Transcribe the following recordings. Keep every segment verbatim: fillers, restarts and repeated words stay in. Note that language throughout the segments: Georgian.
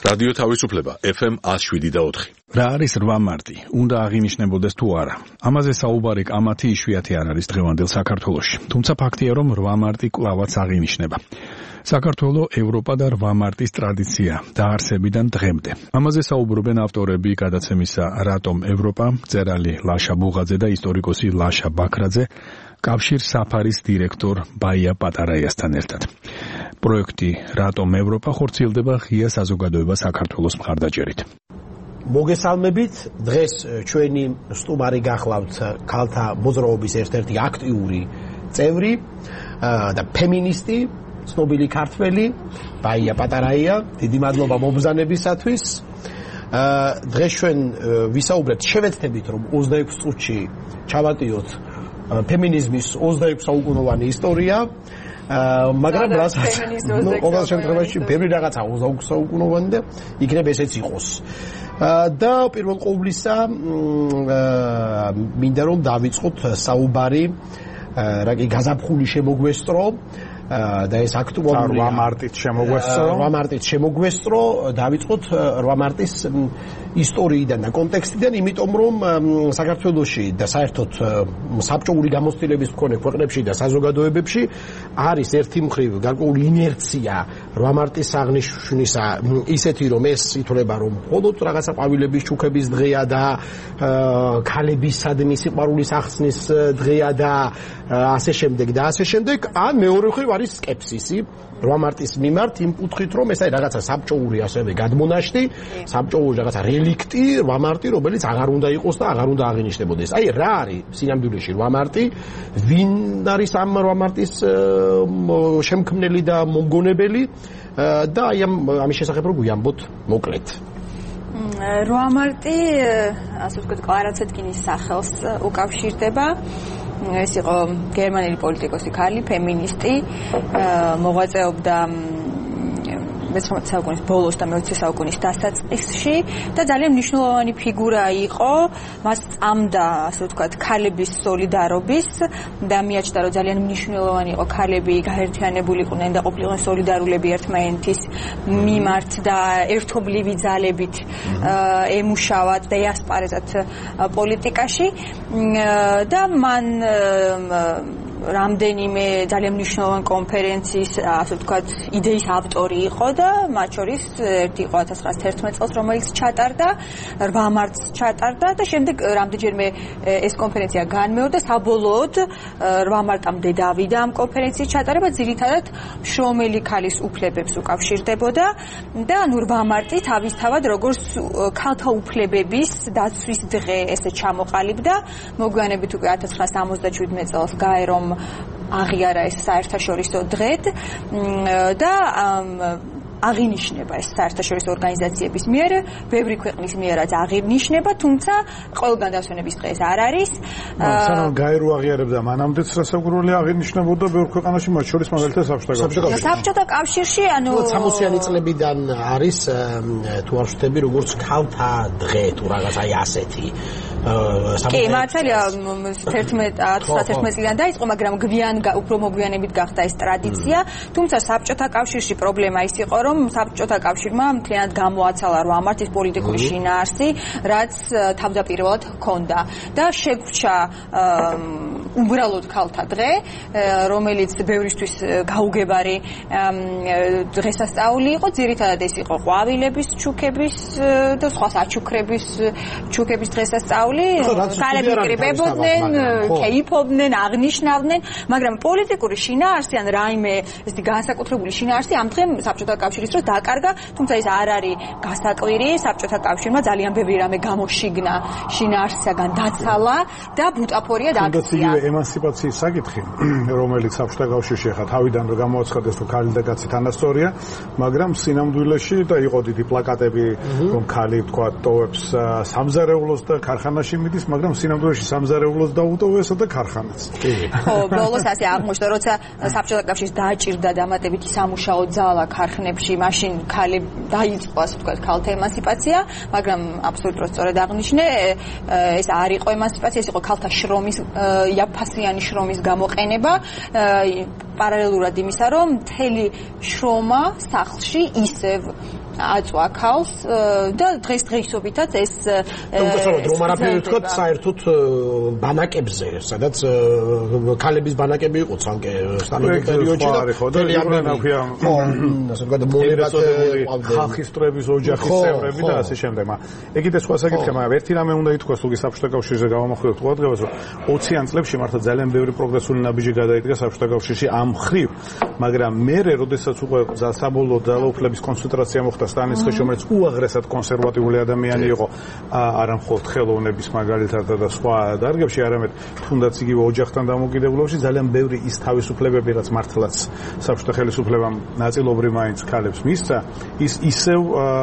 რადიო თავისუფლება ეფ ემ one oh seven და four. რა არის რვა მარტი? უნდა აღინიშნებოდეს თუ არა? ამაზე საუბარი კამათი იშვიათი არ არის დღევანდელ საქართველოში. თუმცა ფაქტია, რომ რვა მარტი კვლავაც აღინიშნება. საქართველო ევროპა და რვა მარტის ტრადიცია დაარსებიდან დღემდე. ამაზე საუბრობენ ავტორები გადაცემისა რატომ ევროპა, მწერალი ლაშა ბუღაძე და ისტორიკოსი ლაშა ბაქრაძე, კავშირ საფარის დირექტორ ბაია პატარაიასთან ერთად. პროექტი რატომ ევროპა ხორციელდება ღია საზოგადოება საქართველოს მხარდაჭერით. მოგესალმებით, დღეს ჩვენი სტუმარი გახლავთ ქალთა მოძრაობის ერთ-ერთი აქტიური წევრი და ფემინისტი, ცნობილი ქართველი ბაია პატარაია. დიდი მადლობა მობრძანებისათვის. დღეს ჩვენ ვისაუბრებთ, შევეცდებით რომ ოცდაექვსი წუთში ჩავატიოთ ფემინიზმის ოცდაექვსი საუკუნოვანი ისტორია. მაგრამ რასაც ყოველ შემთხვევაში ბევრი რაღაცა ოცდაექვსი საუკუნოვანი და იქნებ ესეც იყოს. და პირველ ყოვლისა მინდა რომ დავიწყოთ საუბარი რა კი გაზაფხული შემოგვესწრო და ეს აქტუალური რვა მარტით შემოგვესწრო რვა მარტით შემოგვესწრო დავიწყოთ რვა მარტის ისტორიიდან და კონტექსტიდან, იმიტომ რომ საქართველოში და საერთოდ საბჭოური გამოცდილების მქონე ქვეყნებში და საზოგადოებებში არის ერთი მხრივ გარკვეული ინერცია რვა მარტის აღნიშვნისა ისეთი, რომ ეს ითვლება რომ მხოლოდ რაღაცა ყვავილების ჩუქების დღეა და ქალებისადმი სიყვარულის ახსნის დღეა და ასე შემდეგ და ასე შემდეგ, ან მეორე მხრივ არის სკეპსისი რვა მარტის მიმართ იმ კუთხით, რომ ეს არის რაღაცა საბჭოური ასევე გადმონაშთი, საბჭოური რაღაცა რელიქტი რვა მარტი, რომელიც აღარ უნდა იყოს და აღარ უნდა აღინიშნებოდეს. აი რა არის სინამდვილეში რვა მარტი, ვინ არის ამ რვა მარტის შემქმნელი და მომგონებელი და აი ამ ამის შესახებ რო გვიამბოთ მოკლედ. რვა მარტი, ასე ვთქვათ, კლარა ცეტკინის სახელს უკავშირდება. ეს იყო გერმანელი პოლიტიკოსი ქალი, ფემინისტი, მოღვაწეობდა მეცხრამეტე საუკუნის ბოლოს და მეოცე საუკუნის დასაწყისში და ძალიან მნიშვნელოვანი ფიგურა იყო. მას წამდა, ასე ვთქვათ, ქალების სოლიდარობის და მიაჩნდა, რომ ძალიან მნიშვნელოვანი იყო ქალები გაერთიანებულიყვნენ და ყოფილიყნენ სოლიდარულები ერთმანეთის მიმართ და ერთობლივი ძალებით ემუშავათ და ეასპარეზათ პოლიტიკაში და მან რამდენიმე ძალიან მნიშვნელოვანი კონფერენციის, ასე ვთქვათ, იდეის ავტორი იყო და მათ შორის ერთი იყო ათას ცხრაასი თერთმეტ წელს, რომელიც ჩატარდა, რვა მარტს ჩატარდა და შემდეგ რამდენჯერმე ეს კონფერენცია განმეორდა, საბოლოოდ რვა მარტამდე დავიდა ამ კონფერენციის ჩატარება, ძირითადად შრომელი ქალის უფლებებს უკავშირდებოდა და ანუ რვა მარტი თავისთავად როგორც ქალთა უფლებების დაცვის დღე ესე ჩამოყალიბდა. მოგვიანებით უკვე ათას ცხრაასი ორმოცდაშვიდმეტ წელს გაერომ აღიარა ეს საერთაშორისო დღედ და აღინიშნება ეს საერთაშორისო ორგანიზაციების მიერ, ბევრი ქვეყნის მიერაც აღინიშნება, თუმცა ყველგან დასვენების დღე ეს არ არის. სანამ გაერო აღიარებდა, მანამდეც რასაკვირველი აღინიშნებოდა ბევრ ქვეყანაში, მათ შორის მაგალითად საბჭოთა კავშირში. საბჭოთა კავშირში, ანუ სამოციანი წლებიდან არის თუ არ ვშთები, როგორც ქალთა დღე თუ რაღაც აი ასეთი. კი, მართალია თერთმეტ წლიდან დაიწყო, მაგრამ გვიან უფრო მოგვიანებით გახდა ეს ტრადიცია, თუმცა საბჭოთა კავშირში პრობლემა ის იყო, რომ საბჭოთა კავშირმა მთლიანად გამოაცალა რვა მარტის პოლიტიკური შინაარსი, რაც თავდაპირველად ჰქონდა და შეგვრჩა უბრალოდ ქალთა დღე, რომელიც ბევრისთვის გაუგებარი დღესასწაული იყო, ძირითადად ეს იყო ყვავილების ჩუქების და სხვა საჩუქრების ჩუქების დღესასწაული. ქალები კრიბებოდნენ, კეიფობდნენ, აღნიშნავდნენ, მაგრამ პოლიტიკური შინაარსი ან რაიმე ესეთი განსაკუთრებული შინაარსი ამ დღემ საბჭოთა კავშირის დროს დაკარგა, თუმცა ეს არ არის გასაკვირი, საბჭოთა კავშირმა ძალიან ბევრი რამე გამოშიგნა შინაარსისაგან დაცალა და ბუტაფორია დააქცია. ემანსიპაციის საკითხი, რომელიც საბჭოთა კავშირში ახლა თავიდან რომ გამოაცხადეს, რომ ქალი და კაცი თანასწორია, მაგრამ სინამდვილეში და იყო დიდი პლაკატები, რომ ქალი თქვა ტოვებს სამზარეულოს და ქარხანაში მიდის, მაგრამ სინამდვილეში სამზარეულოს დაუტოვესა და ქარხანაც. ხო, ბოლოს ასე აღმოჩნდა, როცა საბჭოთა კავშირს დააჭირდა დამატებითი სამუშაო ძალა ქარხნებში, მაშინ ქალი დაიწყო, ასე ვთქვათ, ქალთა ემანსიპაცია, მაგრამ აბსოლუტურად სწორად აღნიშნე, ეს არ იყო ემანსიპაცია, ეს იყო ქალთა შრომის იაფფასიანი შრომის გამოყენება, პარალელურად იმისა, რომ მთელი შრომა სახლში ისევ აწვა ქალს და დღესდღეობითაც ეს თუმცა რომ არაფერი ვთქვათ საერთოდ ბანაკებზე, სადაც ქალების ბანაკები იყო ცალკე სტალინის პერიოდში და ხელი ამბებია ასე ვთქვათ მონერატები ხალხის წრების ოჯახის წევრები და ასე შემდეგ. ეგ კიდე სხვა საკითხია, მაგრამ ერთი რამე უნდა ითქვას, თუ საბჭოთა კავშირზე გავამახვილებთ ყურადღებას, რომ ოციან წლებში მართლა ძალიან ბევრი პროგრესული ნაბიჯი გადაიდგა საბჭოთა კავშირში ამ მხრივ, მაგრამ მერე, როდესაც უკვე საბოლოო ძალაუფლების კონცენტრაცია მოხდა სტალინის ხელში, რომელიც უაღრესად კონსერვატიული ადამიანი იყო, არა მხოლოდ ხელოვნების მაგალითად და სხვა დარგებში, არამედ თუნდაც იგივე ოჯახთან დამოკიდებულებაში ძალიან ბევრი ის თავისუფლებები, რაც მართლაც საბჭოთა ხელისუფლებამ ნაწილობრივ მაინც ქალებს მისცა, ის ისევ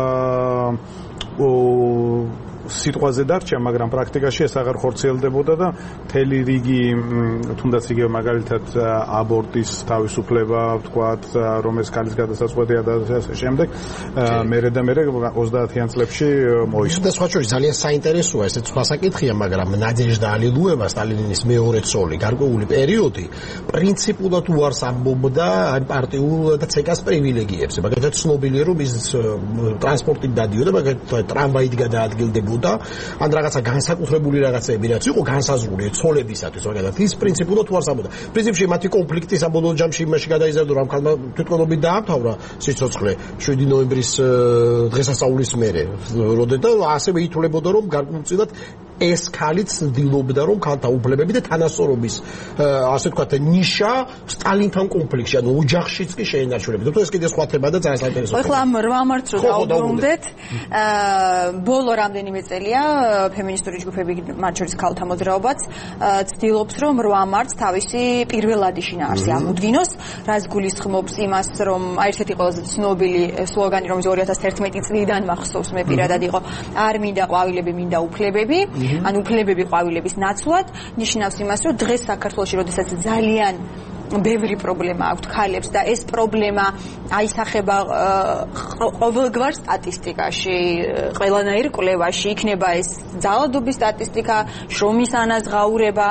სიტყვაზე დარჩა, მაგრამ პრაქტიკაში ეს აღარ ხორციელდებოდა და მთელი რიგი თუნდაც იგივე მაგალითად აბორტის თავისუფლება, ვთქვათ, რომ ეს ქალის გადასაწყვეტია და ასე შემდეგ, მერე და მერე ოცდაათიან წლებში მოისურვა. და სხვა შორის ძალიან საინტერესოა, ესეც სხვა საკითხია, მაგრამ ნადეჟდა ალილუევა, სტალინის მეორე ცოლი, გარკვეული პერიოდი პრინციპულად უარს ამბობდა პარტიულ და ცეკას პრივილეგიებს. მაგალითად ცნობილია, რომ ის ტრანსპორტით დადიოდა, მაგალითად ტრამვაით გადაადგილდებოდა და ან რაღაცა განსაკუთრებული რაღაცები რაც იყო განსაზღვრული ცოლებისათვის, მაგალითად ის პრინციპულად უარს ამბობდა. პრინციპში მათი კონფლიქტი საბოლოო ჯამში იმაში გადაიზარდა, რომ ქალმა თვითმკვლელობით დაამთავრა სიცოცხლე შვიდი ნოემბრის დღესასწაულის მერე, როდესაც ასევე ითვლებოდა, რომ გარკვეულწილად ეს ქალიც ცდილობდა, რომ ქალთა უფლებები და თანასწორობის ასე ვთქვათ ნიშა სტალინთან კონფლიქტში, ანუ ოჯახშიც კი შეენარჩუნებოდა. თუ ეს კიდე სხვა თემა და ძალიან საინტერესო. ახლა ამ რვა მარტს რო დავუბრუნდეთ, ბოლო რამდენიმე წელია ფემინისტური ჯგუფები, მათ შორის ქალთა მოძრაობაც, ცდილობს, რომ რვა მარტს თავისი პირველადი შინაარსი აღუდგინოს, რაც გულისხმობს იმას, რომ ერთ-ერთი ყველაზე ცნობილი სლოგანი, რომელიც ორი ათას ერთმეტი წლიდან მახსოვს, მე პირადად იყო, არ მინდა ყვავილები, მინდა უფლებები. ან უფლებები ყვავილების ნაცვლად, ნიშნავს იმას, რომ დღეს საქართველოში, როდესაც ძალიან ბევრი პრობლემა აქვს ქალებს და ეს პრობლემა აისახება ყოველგვარ სტატისტიკაში, ყველანაირ კვლევაში, იქნება ეს ძალადობის სტატისტიკა, შრომის ანაზღაურება,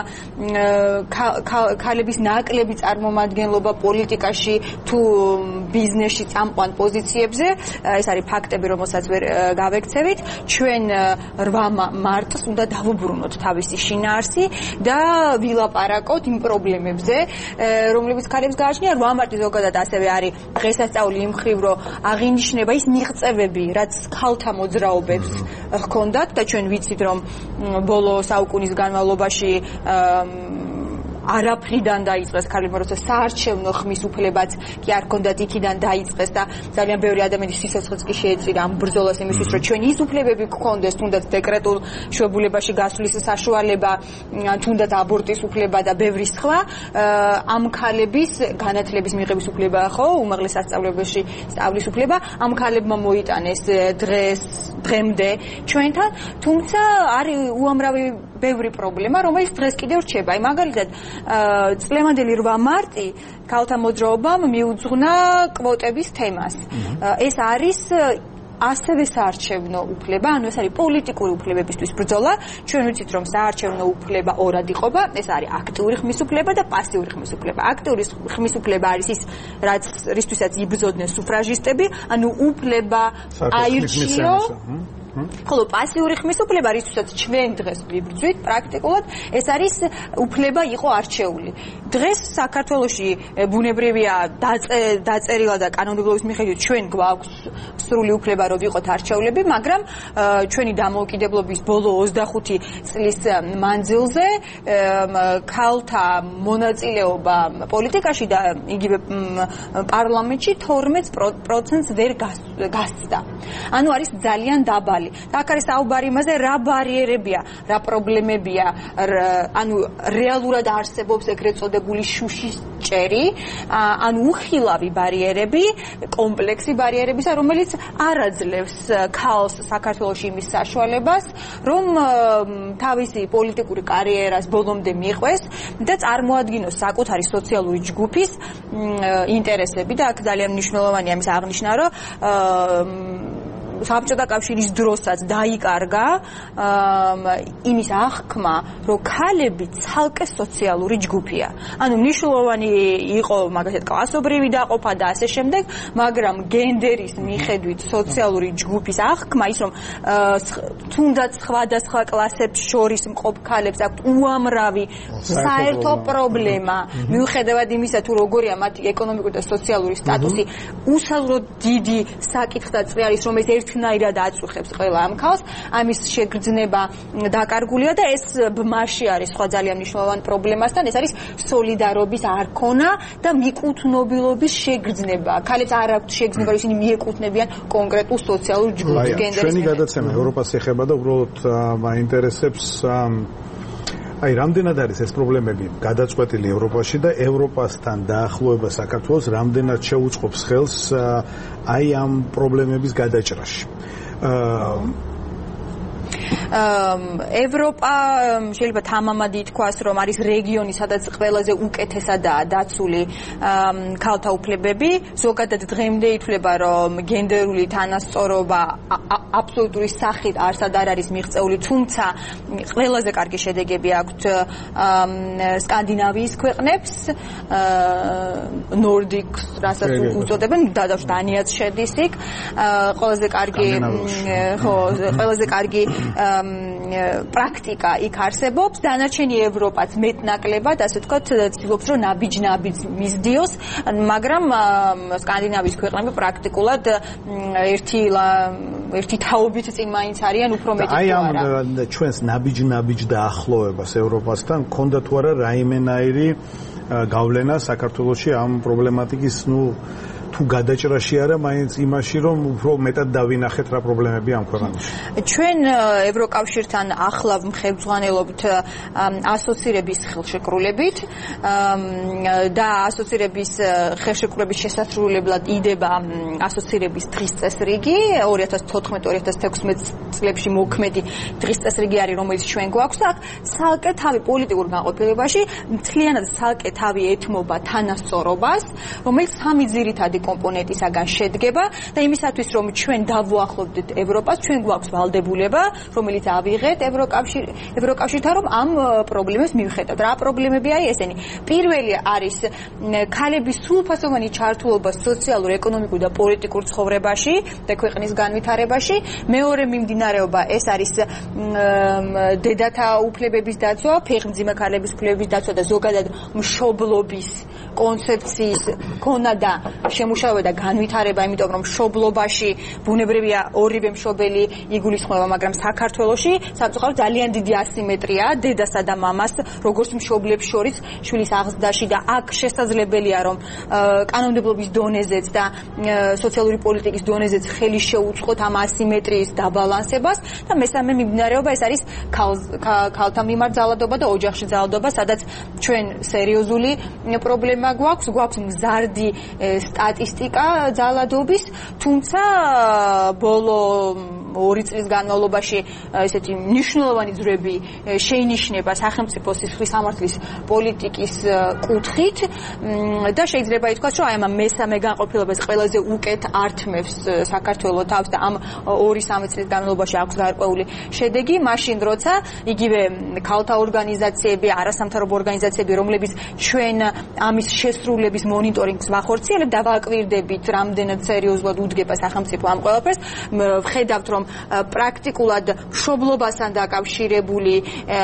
ქალების ნაკლები წარმომადგენლობა პოლიტიკაში თუ ბიზნესში წამყვან პოზიციებზე, ეს არის ფაქტები, რომელსაც ვერ გავექცევით. ჩვენ რვა მარტს უნდა დავუბრუნოთ თავისი შინაარსი და ვილაპარაკოთ იმ პრობლემებზე, რომლებიც ქალებს გააჩნია. რვა მარტი ზოგადად ასევე არის დღესასწაული იმ მხრივ, რომ აღინიშნება ის მიღწევები, რაც ქალთა მოძრაობებს ჰქონდათ და ჩვენ ვიცით, რომ ბოლო საუკუნის განმავლობაში არაფრიდან დაიწყეს ქალებმა, როცა საარჩევნო ხმის უფლებაც კი არ ჰქონდათ, იქიდან დაიწყეს და ძალიან ბევრი ადამიანის სიცოცხლეც კი შეეწირა ამ ბრძოლას იმისთვის, რომ ჩვენ ის უფლებები გქონდეს, თუნდაც დეკრეტულ შვებულებაში გასვლის საშუალება, თუნდაც აბორტის უფლება და ბევრი სხვა, ამ ქალების განათლების მიღების უფლება, ხო, უმაღლეს სასწავლებელში სწავლის უფლება, ამ ქალებმა მოიტანეს დღეს დღემდე ჩვენთან, თუმცა არის უამრავი ბევრი პრობლემა, რომელიც დღეს კიდევ რჩება. აი მაგალითად, წლევანდელი რვა მარტი ქალთა მოძრაობამ მიუძღვნა კვოტების თემას. ეს არის ასევე საარჩევნო უფლება, ანუ ეს არის პოლიტიკური უფლებებისთვის ბრძოლა. ჩვენ ვიცით, რომ საარჩევნო უფლება ორად იყოფა, ეს არის აქტიური ხმის უფლება და პასიური ხმის უფლება. აქტიური ხმის უფლება არის ის, რაც რისთვისაც იბრძოდნენ სუფრაჟისტები, ანუ უფლება აირჩიო. ხოლო პასიური ხმის უფლება, რისთვისაც ჩვენ დღეს ვიბრძვით, პრაქტიკულად ეს არის უფლება იყო არჩეული. დღეს საქართველოში ბუნებრივია დაწერილა და კანონმდებლობის მიხედვით ჩვენ გვაქვს სრული უფლება, რომ ვიყოთ არჩეულები, მაგრამ ჩვენი დამოუკიდებლობის ბოლო ოცდახუთი წლის მანძილზე ქალთა მონაწილეობა პოლიტიკაში და იგივე პარლამენტში თორმეტ პროცენტს ვერ გასცდა. ანუ არის ძალიან დაბალი. და აქ არის საუბარი იმაზე, რა ბარიერებია, რა პრობლემებია, ანუ რეალურად არსებობს ეგრეთ წოდებული შუშის ჭერი, ანუ უხილავი ბარიერები, კომპლექსი ბარიერებისა, რომელიც არ აძლევს ქალს საქართველოში იმის საშუალებას, რომ თავისი პოლიტიკური კარიერას ბოლომდე მიყვეს და წარმოადგინოს საკუთარი სოციალური ჯგუფის ინტერესები და აქ ძალიან მნიშვნელოვანია იმის აღნიშნა, რომ საბჭოთა კავშირის დროსაც დაიკარგა იმის აღქმა, რომ ქალები ცალკე სოციალური ჯგუფია. ანუ მნიშვნელოვანი იყო მაგალითად კლასობრივი დაყოფა და ასე შემდეგ, მაგრამ გენდერის მიხედვით სოციალური ჯგუფის აღქმა ის რომ თუნდაც სხვადასხვა კლასებს შორის მყოფ ქალებს აქვთ უამრავი საერთო პრობლემა, მიუხედავად იმისა თუ როგორია მათი ეკონომიკური და სოციალური სტატუსი, უსალოდ დიდი საკითხდაწყი არის, რომელიც ერთნაირად აწუხებს ყველა ამ ქალს, ამის შეგრძნება დაკარგულია და ეს ბმაში არის სხვა ძალიან მნიშვნელოვანი პრობლემასთან, ეს არის სოლიდარობის არქონა და მიკუთვნობილობის შეგრძნება. ქალებს არ აქვთ შეგრძნება, ისინი მიეკუთვნებიან კონკრეტულ სოციალურ ჯგუფს, გენდერის. ჩვენი გადაცემა ევროპას ეხება და უბრალოდ მაინტერესებს აი რამდენად არის ეს პრობლემები გადაწყვეტილი ევროპაში და ევროპასთან დაახლოება საქართველოს რამდენად შეუწყობს ხელს აი ამ პრობლემების გადაჭრაში. ევროპა შეიძლება თამამად ითქვას, რომ არის რეგიონი, სადაც ყველაზე უკეთესადაა დაცული ქალთა უფლებები. ზოგადად დღემდე ითვლება, რომ გენდერული თანასწორობა აბსოლუტური სახით არსად არ არის მიღწეული, თუმცა ყველაზე კარგი შედეგები აქვთ სკანდინავიის ქვეყნებს, ნორდიკს, რასაც უწოდებენ, დადავს დანიაც შედის იქ. ყველაზე კარგი ხო, ყველაზე კარგი პრაქტიკა იქ არსებობს, დანარჩენი ევროპაც მეტნაკლებად, ასე ვთქვათ, ცდილობს, რომ ნაბიჯ-ნაბიჯ მისდიოს, მაგრამ სკანდინავიის ქვეყნები პრაქტიკულად ერთი ერთი თაობით წინ მაინც არიან უფრო მეტი თუ არა. აი ამ ჩვენს ნაბიჯ-ნაბიჯ დაახლოებას ევროპასთან ქონდა თუ არა რაიმენაირი გავლენა საქართველოში ამ პრობლემატიკის, ნუ თუ გადაჭრაში არა, მაინც იმაში, რომ უფრო მეტად დავინახეთ რა პრობლემები ამ ქვეყანაში. ჩვენ ევროკავშირთან ახლავ მხევძღვანელობთ ასოცირების ხელშეკრულებით და ასოცირების ხელშეკრულების შესასრულებლად იდება ასოცირების დღის წესრიგი ორი ათას თოთხმეტ ორი ათას თექვსმეტ წლებში მოქმედი დღის წესრიგი არის, რომელიც ჩვენ გვაქვს და აქ ცალკე თავი პოლიტიკურ განყოფილებაში მთლიანად ცალკე თავი ეთმობა თანასწორობას, რომელიც სამი ძირითადი კომპონენტისაგან შედგება და იმისათვის რომ ჩვენ დავუახლოვდეთ ევროპას, ჩვენ გვაქვს ვალდებულება, რომელიც ავიღეთ ევროკავშირ ევროკავშირთან, რომ ამ პრობლემებს მივხედავთ. რა პრობლემები არის ესენი? პირველი არის ქალების სრულფასოვანი ჩართულობა სოციალურ, ეკონომიკურ და პოლიტიკურ ცხოვრებაში და ქვეყნის განვითარებაში. მეორე მიმდინარეობა ეს არის დედათა უფლებების დაცვა, ფეხმძიმე ქალების უფლებების დაცვა და ზოგადად მშობლობის კონცეფციის ქონა და შემუშავება და განვითარება, იმიტომ რომ მშობლობაში ბუნებრივია ორივე მშობელი იგულისხმება, მაგრამ საქართველოში სამწუხაროდ ძალიან დიდი ასიმეტრიაა დედასა და მამას, როგორც მშობლებს შორის შვილის აღზრდაში და აქ შესაძლებელია რომ კანონმდებლობის დონეზეც და სოციალური პოლიტიკის დონეზეც ხელი შეუწყოთ ამ ასიმეტრიის დაბალანსებას და მესამე მიმდინარეობა ეს არის ქალთა მიმართ ძალადობა და ოჯახში ძალადობა, სადაც ჩვენ სერიოზული პრობლემა გვაქვს, გვაქვს მზარდი სტატისტიკა ძალადობის, თუმცა ბოლო ორი წლის განმავლობაში ესეთი მნიშვნელოვანი ძვრები შეინიშნება სახელმწიფო სისხლის სამართლის პოლიტიკის კუთხით და შეიძლება ითქვას, რომ აი ამ მესამე განყოფილებას ყველაზე უკეთ ართმევს საქართველოს თავს და ამ ორი სამი წლის განმავლობაში აქვს გარკვეული შედეგი, მაშინ როცა იგივე ქალთა ორგანიზაციები, არასამთავრობო ორგანიზაციები, რომლებიც ჩვენ ამის შესრულების მონიტორინგს ვახორციელებთ და ვაკვირდებით, რამდენად სერიოზულად უდგება სახელმწიფო ამ ყველაფერს, ვხედავთ, რომ პრაქტიკულად მშობლობასთან დაკავშირებული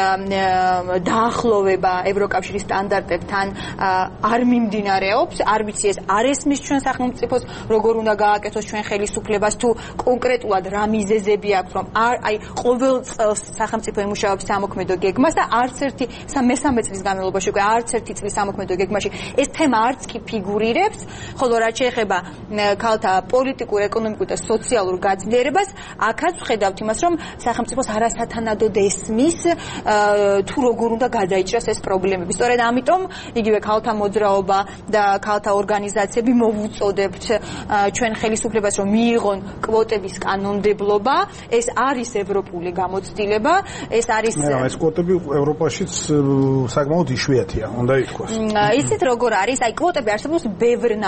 დაახლოვება ევროკავშირის სტანდარტებთან არ მიმდინარეობს, არ ვიცი ეს არ ესმის ჩვენ სახელმწიფოს, როგორ უნდა გააკეთოს ჩვენ ხელისუფლებას, თუ კონკრეტულად რა მიზეზები აქვს, რომ აი ყოველ წელს სახელმწიფო ემუშავებს სამოქმედო გეგმას და არც ერთი მესამე წლის განმავლობაში უკვე არც ერთი წლის სამოქმედო გეგმაში ეს თემა არც კი ფიგურირებს, ხოლო რაც შეეხება ქალთა პოლიტიკურ, ეკონომიკურ და სოციალურ გაძლიერებას, აქაც ვხედავთ იმას, რომ სახელმწიფოს არასათანადოდ ესმის თუ როგორ უნდა გადაიჭრას ეს პრობლემები. სწორედ ამიტომ იგივე ქალთა მოძრაობა და ქალთა ორგანიზაციები მოვუწოდებთ ჩვენ ხელისუფლებას, რომ მიიღონ კვოტების კანონმდებლობა. ეს არის ევროპული გამოცდილება, ეს არის ეს კვოტები ევროპაშიც საკმაოდ იშვიათია, უნდა ითქვას. ისეთ როგორ არის, აი კვოტები არსებობს ბევრნაირი.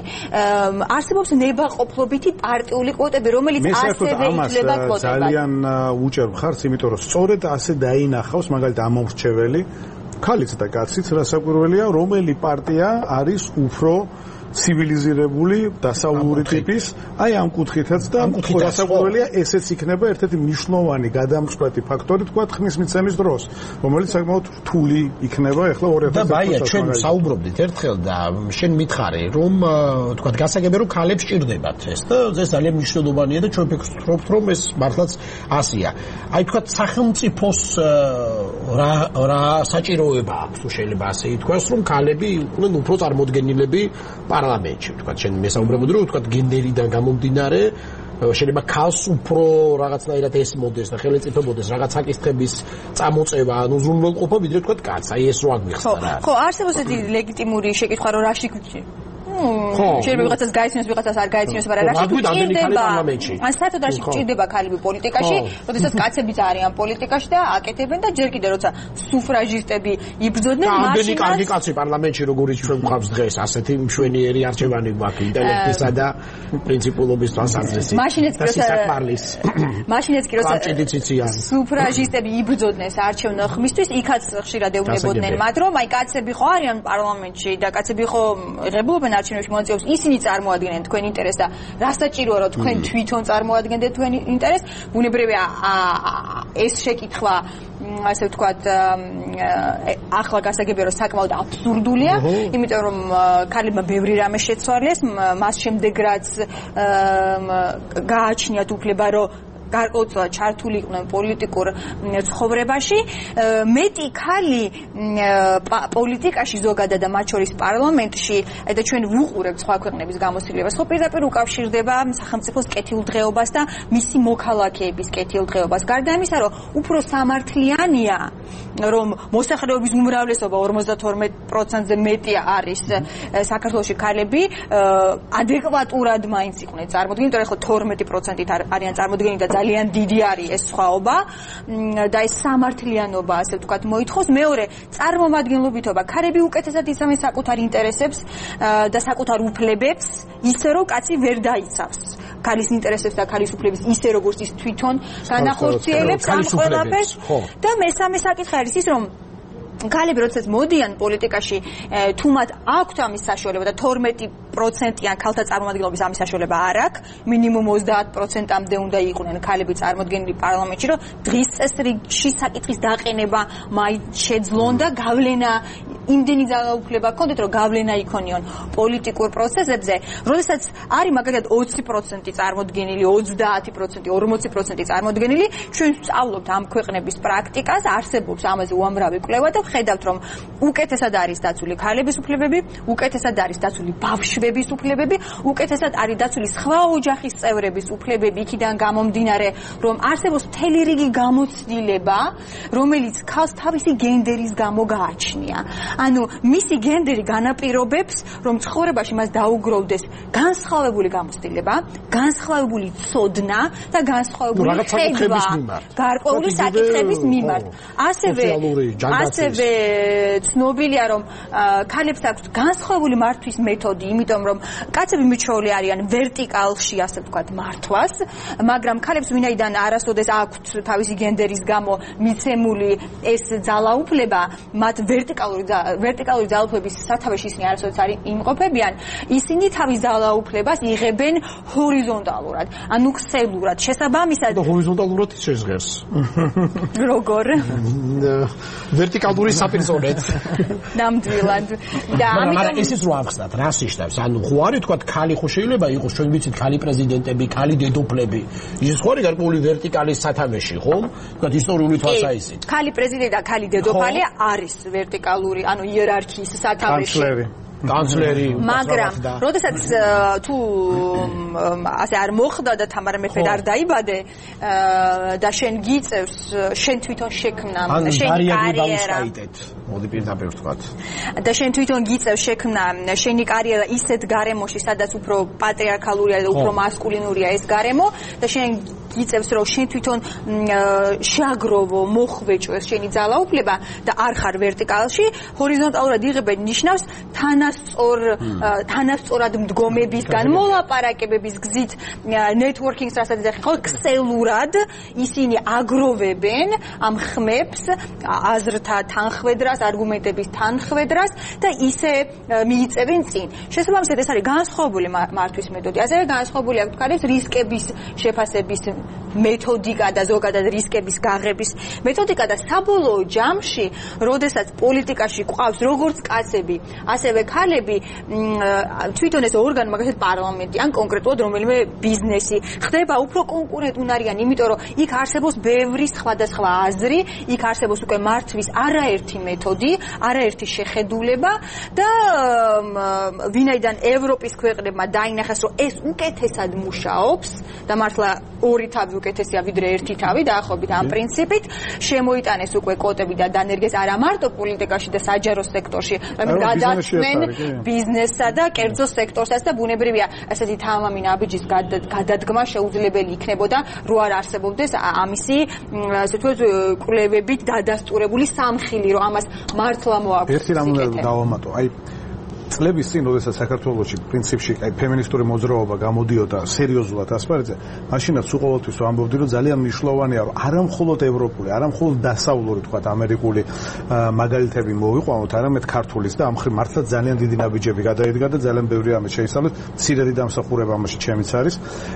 არსებობს ნებაყოფლობითი პარტიული კვოტები, რომელიც ასევე იძლევა კვოტებას. ძალიან უჭერ მხარს, იმიტომ რომ სწორედ ასე დაინახავს მაგალითად ამომრჩეველი ქალიც და კაციც, რასაკვირველია, რომელი პარტია არის უფრო ცივილიზირებული დასავლური ტიპის, აი ამ კუთხითაც და რასაკვირველია, ესეც იქნება ერთ-ერთი მნიშვნელოვანი გადამწყვეტი ფაქტორი, თქვა ხმის მიცემის დროს, რომელიც საკმაოდ რთული იქნება ახლა ორი ათას და ბაია, ჩვენ საუბრობდით ერთხელ და შენ მითხარი, რომ თქვა გასაგებია, რომ ქალებს ჭირდებათ ეს და ეს ძალიან მნიშვნელოვანია და ჩვენ ფიქრობთ, რომ ეს მართლაც ასია. აი თქვა სახელმწიფოს რა რა საჭიროება აქვს, თუ შეიძლება ასე ითქვას, რომ ქალები იყვნენ უფრო წარმოდგენილები პარლამენტში, თქვა, შენ მესაუბრებოდი, რომ თქვა გენდერიდან გამომდინარე, შეიძლება ქალს უფრო რაღაცნაირად ესმოდეს და ხელეწიფებოდეს რაღაც საკითხების წამოწევა, ან უზრუნველყოფა, ვიდრე თქვა კაცს, აი ეს რო აგვიხსნა რა. ხო, არსებობს ესეთი ლეგიტიმური შეკითხვა, რომ რაში შეიძლება ვიღაცას გაიცნოს, ვიღაცას არ გაიცნოს, მაგრამ რაში ჭირდება? ან საერთოდ რაში ჭირდება ქალები პოლიტიკაში, როდესაც კაცებიც არიან პოლიტიკაში და აკეთებენ და ჯერ კიდევ როცა სუფრაჟისტები იბრძოდნენ, მაშინ ამდენი კარგი კაცი პარლამენტში როგორიც ჩვენ გვყავს დღეს, ასეთი მშვენიერი არჩევანი გვაქვს ინტელექტისა და პრინციპულობის თვალსაზრისით. მაშინაც კი როცა მაშინაც კი როცა სუფრაჟისტები იბრძოდნენ საარჩევნო ხმისთვის, იქაც ხშირად ეუბნებოდნენ მათ, რომ აი კაცები ხო არიან პარლამენტში და კაცები ხო იღებულობენ არჩევნებში მონაწილეობს, ისინი წარმოადგენენ თქვენ ინტერესს და რა საჭიროა რომ თქვენ თვითონ წარმოადგენდეთ თქვენ ინტერესს. ბუნებრივია ეს შეკითხვა ასე ვთქვათ ახლა გასაგებია რომ საკმაოდ აბსურდულია, იმიტომ რომ ქალებმა ბევრი რამე შეცვალეს, მას შემდეგ რაც გააჩნიათ უფლება რომ გარკვეულწილად ჩართული იყვნენ პოლიტიკურ ცხოვრებაში. მეტი ქალი პოლიტიკაში ზოგადად და მათ შორის პარლამენტში და ჩვენ ვუყურებთ სხვა ქვეყნების გამოცდილებას, ხო პირდაპირ უკავშირდება სახელმწიფოს კეთილდღეობას და მისი მოქალაქეების კეთილდღეობას. გარდა იმისა, რომ უფრო სამართლიანია, რომ მოსახლეობის უმრავლესობა ორმოცდათორმეტ პროცენტზე მეტი არის საქართველოში ქალები, ადეკვატურად მაინც იყვნენ წარმოდგენილი, თორე ხო თორმეტი პროცენტით არიან წარმოდგენილი და ძალიან დიდი არის ეს სხვაობა და ეს სამართლიანობა, ასე ვთქვათ, მოითხოვს. მეორე, წარმომადგენლობითობა. ქალები უკეთესად იცავენ საკუთარ ინტერესებს და საკუთარ უფლებებს, ისე რომ კაცი ვერ დაიცავს ქალის ინტერესებს და ქალის უფლების ისე როგორც ის თვითონ განახორციელებს ამ ყველაფერს. და მესამე საკითხი არის ის, რომ ქალები როდესაც მოდიან პოლიტიკაში, თუ მათ აქვთ ამის საშუალება და თორმეტი პროცენტიან ქალთა წარმომადგენლობის ამის საშუალება არ აქვს, მინიმუმ ოცდაათ პროცენტამდე უნდა იყვნენ ქალები წარმოდგენილი პარლამენტში, რომ დღის წესრიგში საკითხის დაყენება მაინც შეძლონ და გავლენა იმდენი ძალაუფლება ჰქონდეთ, რომ გავლენა იქონიონ პოლიტიკურ პროცესებზე. როდესაც არის მაგალითად ოცი პროცენტი წარმოდგენილი, ოცდაათი პროცენტი, ორმოცი პროცენტი წარმოდგენილი, ჩვენ ვსწავლობთ ამ ქვეყნების პრაქტიკას, არსებობს ამაზე უამრავი კვლევა და ხედავთ, რომ უკეთესად არის დაცული ქალების უფლებები, უკეთესად არის დაცული ბავშვების უფლებები, უკეთესად არის დაცული სხვა ოჯახის წევრების უფლებები, იქიდან გამომდინარე, რომ არსებობს მთელი რიგი გამოცდილება, რომელიც ქალს თავისი გენდერის გამო გააჩნია. ანუ მისი გენდერი განაპირობებს, რომ ცხოვრებაში მას დაუგროვდეს განსხვავებული გამოცდილება, განსხვავებული ცოდნა და განსხვავებული ხედვა გარკვეული საკითხების მიმართ. ასევე ასევე ცნობილია, რომ ქალებს აქვს განსხვავებული მართვის მეთოდი, იმიტომ რომ კაცები მიჩვეული არიან ვერტიკალში, ასე ვთქვათ, მართვას, მაგრამ ქალებს ვინაიდან არასოდეს აქვთ თავისი გენდერის გამო მიცემული ეს ძალაუფლება, მათ ვერტიკალური ვერტიკალური ძალაუფლების სათავეში ისინი არასოდეს არ იმყოფებიან, ისინი თავის ძალაუფლებას იღებენ ჰორიზონტალურად, ანუ ქსელურად. შესაბამისად და ჰორიზონტალურად შეზღერს. როგორ? ვერტიკალური საპირწონეთ. ნამდვილად. და ამიტომ ესეც რო ავხსნათ, რას ნიშნავს? ანუ ხო არის თქვა ქალი ხო შეიძლება იყოს, ჩვენ ვიცით ქალი პრეზიდენტები, ქალი დედოფლები. ის ხო არის გარკვეული ვერტიკალის სათავეში, ხო? თქვა ისტორიული თვალსაზრისით. ქალი პრეზიდენტი და ქალი დედოფალი არის ვერტიკალური, ანუ იერარქიის სათავეში. კანცლერი. მაგრამ როდესაც თუ ასე არ მოხდა და თამარ მეფედ არ დაიბადე და შენ გიწევს შენ თვითონ შექმნა შენი კარიერა, მოდი პირდაპირ ვთქვათ. და შენ თვითონ გიწევს შექმნა შენი კარიერა ისეთ გარემოში, სადაც უფრო პატრიარქალურია და უფრო მასკულინურია ეს გარემო და შენ იწევს რომ შენ თვითონ შეაგროვო, მოხვეჭვეს შენი ძალაუფლება და არ ხარ ვერტიკალში, ჰორიზონტალურად იღებენ ნიშნავს თანასწორ თანასწორად მდგომებისგან მოლაპარაკებების გზით networking-ს რასაც ეხება, ხო, ქსელურად ისინი აგროვებენ ამ ხმებს, აზრთა თანხwebdrას, არგუმენტების თანხwebdrას და ისე მიიწევენ წინ. შესაბამისად ეს არის განსხვავებული მართვის მეთოდი. ასევე განსხვავებული აქვს თქვა რისკების შეფასების მეთოდიკა და ზოგადად რისკების გაღების მეთოდიკა და საბოლოო ჯამში, როდესაც პოლიტიკაში ყავს როგორც კაცები, ასევე ქალები, თვითონ ეს ორგანო, მაგალითად პარლამენტი ან კონკრეტულად რომელიმე ბიზნესი ხდება უფრო კონკურენტუნარიანი, იმიტომ რომ იქ არსებობს ბევრი სხვადასხვა აზრი, იქ არსებობს უკვე მართვის არაერთი მეთოდი, არაერთი შეხედულება და ვინაიდან ევროპის ქვეყნებმა დაინახეს, რომ ეს უკეთესად მუშაობს და მართლა ორი თავი უკეთესია ვიდრე ერთი თავი დაახლოებით ამ პრინციპით, შემოიტანეს უკვე კოტები და დანერგეს არა მარტო პოლიტიკაში და საჯარო სექტორში, მაგრამ გადაწყვნენ ბიზნესსა და კერძო სექტორსაც და ბუნებრივია ესეთი თამამი ნაბიჯის გადადგმა შეუძლებელი იქნებოდა, რო არ არსებობდეს ამისი ასე ვთქვათ კვლევებით დადასტურებული სამხილი, რომ ამას მართლა მოაქვს. ერთი რამ უნდა დავამატო, აი წლების წინ, როდესაც საქართველოში პრინციპში აი ფემინისტური მოძრაობა გამოდიოდა სერიოზულად ასპარეზზე, მაშინაც უყოველთვის ვამბობდი, რომ ძალიან მნიშვნელოვანია, რომ არა მხოლოდ ევროპული, არა მხოლოდ დასავლური, თქვათ, ამერიკული მაგალითები მოვიყვანოთ, არამედ ქართულის და ამ ხრივ მართლა ძალიან დიდი ნაბიჯები გადაიდგა და ძალიან ბევრი ამით შეისწავლეთ. მცირედი დამსახურება ამაში ჩემიც არის.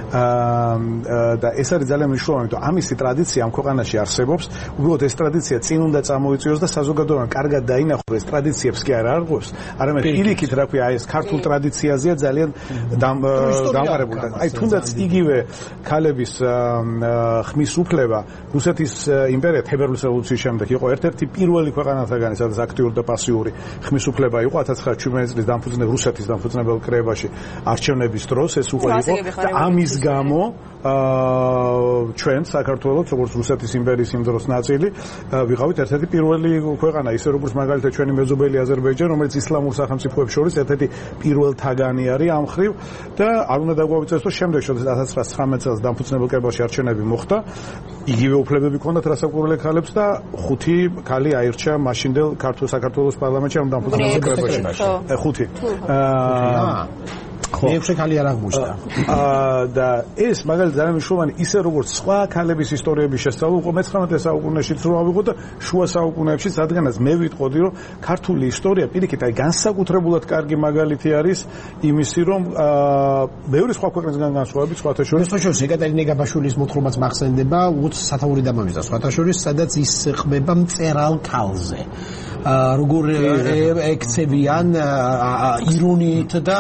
და ეს არის ძალიან მნიშვნელოვანი, რომ ამისი ტრადიცია ამ ქვეყანაში არსებობს. უბრალოდ ეს ტრადიცია წინ უნდა წამოიწიოს და საზოგადოებამ კარგად დაინახოს, ეს ტრადიციებს კი არ არღვევს, არამედ პირიქით რა ქვია, ეს ქართულ ტრადიციაზეა ძალიან დამყარებული. აი თუნდაც იგივე ქალების ხმის უფლება რუსეთის იმპერია თებერვლის რევოლუციის შემდეგ იყო ერთ-ერთი პირველი ქვეყანათაგანი, სადაც აქტიური და პასიური ხმის უფლება იყო ათას ცხრაასი წლის დამფუძნებელ რუსეთის დამფუძნებელ კრებაში არჩევნების დროს ეს უკვე იყო და ამის გამო ჩვენ საქართველოს როგორც რუსეთის იმპერიის იმ დროს ნაწილი ვიყავით ერთ-ერთი პირველი ქვეყანა, ისე როგორც მაგალითად ჩვენი მეზობელი აზერბაიჯანი, რომელიც ისლამურ სახელმწიფოებს შორის ერთ-ერთი პირველ თაგანი არის ამ ხრივ და არ უნდა დაგვავიწყდეს, რომ შემდეგ შორის ათას ცხრაასი ცხრამეტ წელს დამფუძნებელ კრებაში არჩევნები მოხდა, იგივე უფლებები ჰქონდათ რასაკვირველი ქალებს და ხუთი ქალი აირჩა მაშინდელ ქართულ საქართველოს პარლამენტში ამ დამფუძნებელ კრებაში. ხუთი. აა მეექვსე ქალი არ აღმოჩნდა. და ეს მაგალითად ძალიან მნიშვნელოვანი, ისე როგორც სხვა ქალების ისტორიების შესწავლა უკვე მეცხრამეტე საუკუნეშიც რო ავიღოთ და შუა საუკუნეებშიც, რადგანაც მე ვიტყოდი, რომ ქართული ისტორია პირიქით აი განსაკუთრებულად კარგი მაგალითი არის იმისი, რომ მეორე სხვა ქვეყნებისგან განსხვავებით, სხვათა შორის სხვა შორის ეკატერინე გაბაშვილის მოთხრობაც მახსენდება, უც სათაური დამამიზდა სხვათა შორის, სადაც ის ხმება მწერალ ქალზე. როგორ ექცევიან ირონიით და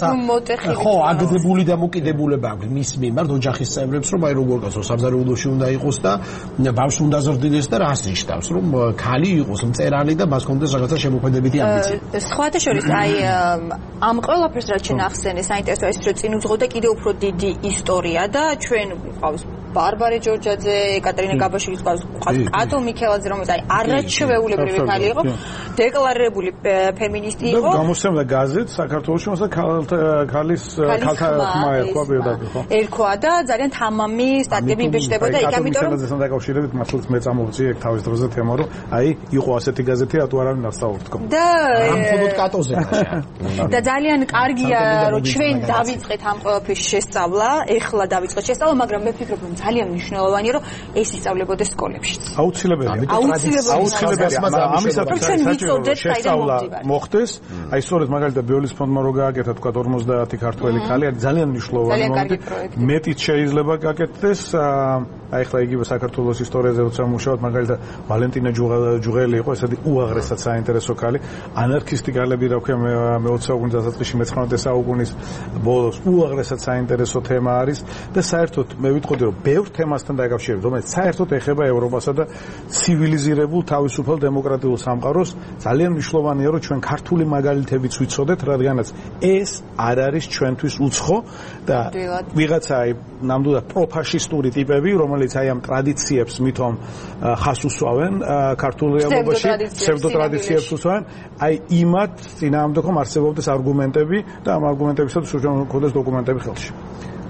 ხო, აგდებული დამოკიდებულება აქვს მის მიმართ ოჯახის წევრებს, რომ აი როგორ კაცო სამზარეულოში უნდა იყოს და ბავშვი უნდა ზრდიდეს და რას ნიშნავს, რომ ქალი იყოს მწერალი და მას კონდეს რაღაცა შემოქმედებითი ამბიცია. სხვათა შორის აი ამ ყველაფერს რაც შენ ახსენე, საინტერესოა ის, რომ წინ უძღოდა კიდე უფრო დიდი ისტორია და ჩვენ გვყავს ბარბარე ჯორჯაძე, ეკატერინე გაბაშვილის ყავს კატო მიქელაძე, რომელიც აი არაჩვეულებრივი ქალი იყო, დეკლარირებული ფემინისტი იყო. და გამოსცემდა გაზეთს საქართველოში, მასა ქალის ქალთა ხმა ერქვა პირდაპირ, ხო? ერქვა და ძალიან თამამი სტატიები იბეჭდებოდა იქ, ამიტომ რომ კატო დაკავშირებით მართლაც მე წამოვწი ეგ თავის დროზე თემა, რომ აი იყო ასეთი გაზეთი, რატო არ არის ნაცვლად თქო. და ამხოლოდ კატოზე. და ძალიან კარგია, რომ ჩვენ დავიწყეთ ამ ყველაფრის შესწავლა, ეხლა დავიწყეთ შესწავლა, მაგრამ მე ვფიქრობ, რომ ძალიან მნიშვნელოვანია, რომ ეს ისწავლებოდეს სკოლებშიც. აუცილებელია. აუცილებელია. ამისათვის ჩვენ ვიცოდეთ, საიდან მოვდივართ. მოხდეს, აი სწორედ მაგალითად ბიოლის ფონდმა რო გააკეთა თქვა ორმოცდაათი ქართველი ქალი, ძალიან მნიშვნელოვანი მომენტი. მეტიც შეიძლება გაკეთდეს, აი ხლა იგივე საქართველოს ისტორიაზე როცა მუშაობთ, მაგალითად ვალენტინა ჯუღელი იყო ესეთი უაღრესად საინტერესო ქალი, ანარქისტი ქალები რა ქვია მეოცე საუკუნის დასაწყისში მეცხრამეტე საუკუნის ბოლოს უაღრესად საინტერესო თემა არის და საერთოდ მე ვიტყოდი, რომ ბევრ თემასთან დაკავშირებით, რომელიც საერთოდ ეხება ევროპასა და ცივილიზირებულ თავისუფალ დემოკრატიულ სამყაროს, ძალიან მნიშვნელოვანია, რომ ჩვენ ქართული მაგალითებიც ვიცოდეთ, რადგანაც ეს არ არის ჩვენთვის უცხო და ვიღაცა აი ნამდვილად პროფაშისტური ტიპები, რომელიც აი ამ ტრადიციებს მithom ხას უსვავენ ქართულ რეალობაში, ფსევდო ტრადიციებს უსვავენ, აი იმათ წინააღმდეგ რომ არსებობდეს არგუმენტები და ამ არგუმენტებისაც უნდა მქონდეს დოკუმენტები ხელში.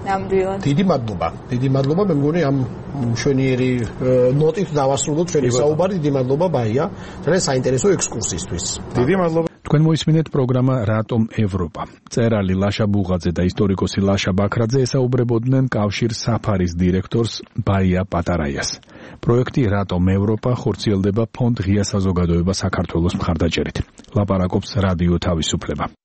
ნამდვილად. დიდი მადლობა. დიდი მადლობა, მე მგონი ამ მშვენიერი ნოტით დავასრულოთ ჩვენი საუბარი. დიდი მადლობა ბაია. ძალიან საინტერესო ექსკურსისთვის. დიდი მადლობა. თქვენ მოისმინეთ პროგრამა რატომ ევროპა. მწერალი ლაშა ბუღაძე და ისტორიკოსი ლაშა ბაქრაძე ესაუბრებოდნენ კავშირ საფარის დირექტორს ბაია პატარაიას. პროექტი რატომ ევროპა ხორციელდება ფონდ ღია საზოგადოება საქართველოს მხარდაჭერით. ლაპარაკობს რადიო თავისუფლება.